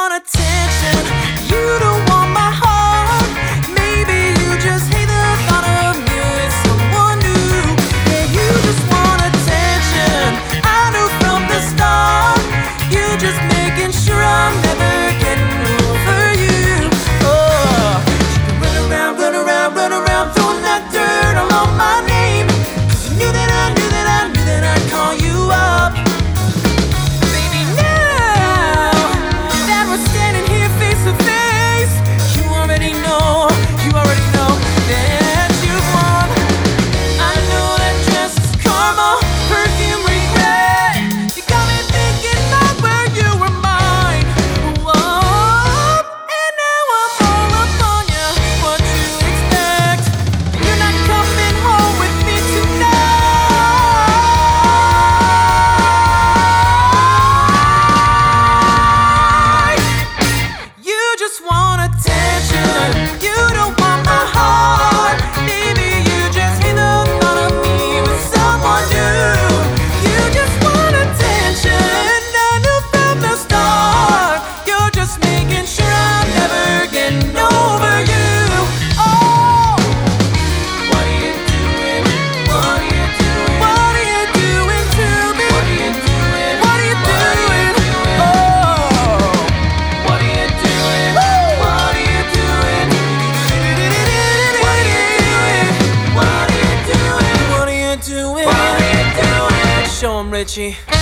want attention. You don't want my heart. Maybe you just hate the thought of me with someone new. Yeah, you just want attention. I knew from the start. You just making sure I'm never getting over you. Oh, run around, throwing that dirt all on my name. 'Cause you knew that I knew that I'd call you up. Baby, now that we're standing here face to face, you already know that you've won. I know that dress is karma, perfume regret. You got me thinking about where you were mine. Whoa, and now I'm all up on you. What you expect? You're not coming home with me tonight. You just want attention. You don't want my heart. Maybe you just hate the thought of me with someone new. You just want attention. I knew from the start. You're just making sure I'm never getting over you. Oh, what are you doing? What are you doing? What are you doing to me? What are you doing? What are you doing? Oh, what are you doing? What are you doing? What are you doing? What are you doing? What are you doing? What are you doing? Show 'em, Richie.